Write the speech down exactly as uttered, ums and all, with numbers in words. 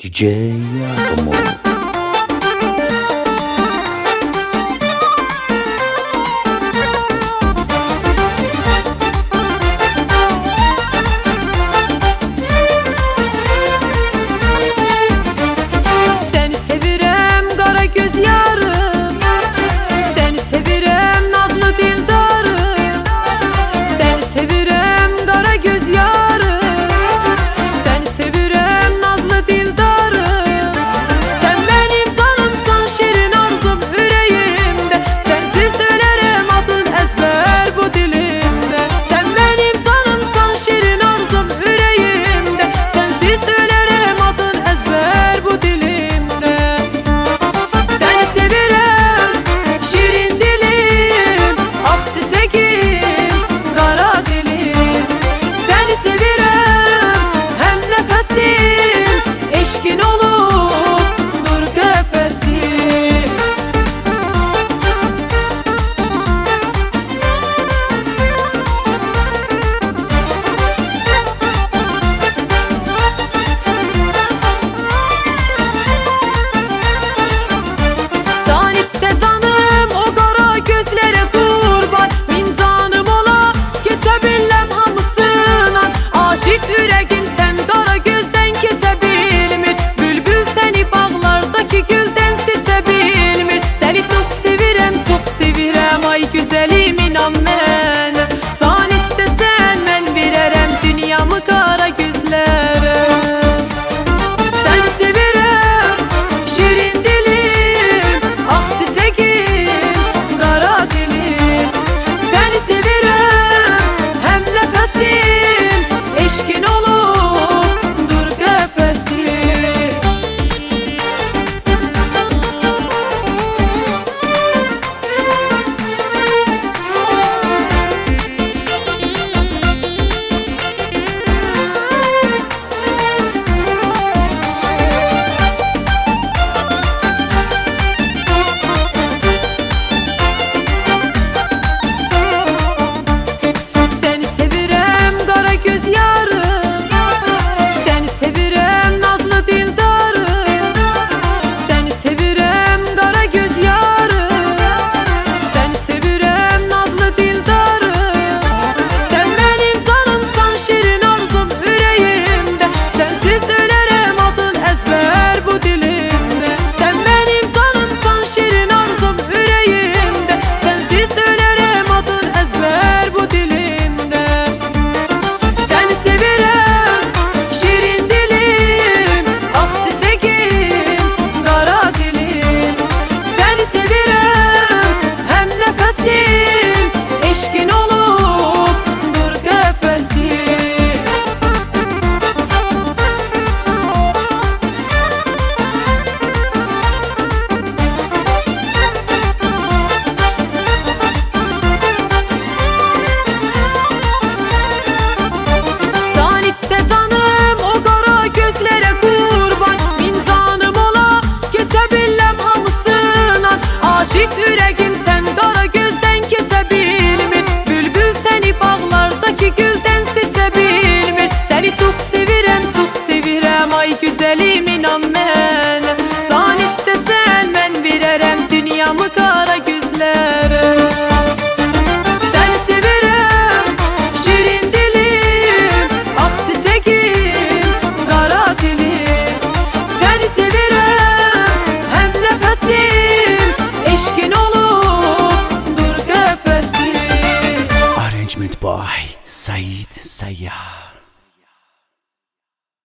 D J Yakomo. Güzelim inan mən, sən istəsən mən verərəm dünyamı qara gözlərə. Səni sevirəm, şirin dilim, ah çiçəkim, qara dilim. Səni sevirəm, həm nəfəsim, eşqin olub dur qəfəsim. Güzelim inan mən, sən istəsən mən verərəm dünyamı qara gözlərə. Səni sevirəm, şirin dilim, ah çiçəkim, qara dilim. Səni sevirəm, həm nəfəsim, eşqin olub dur qəfəsim. Arrangement by Said Sayyar.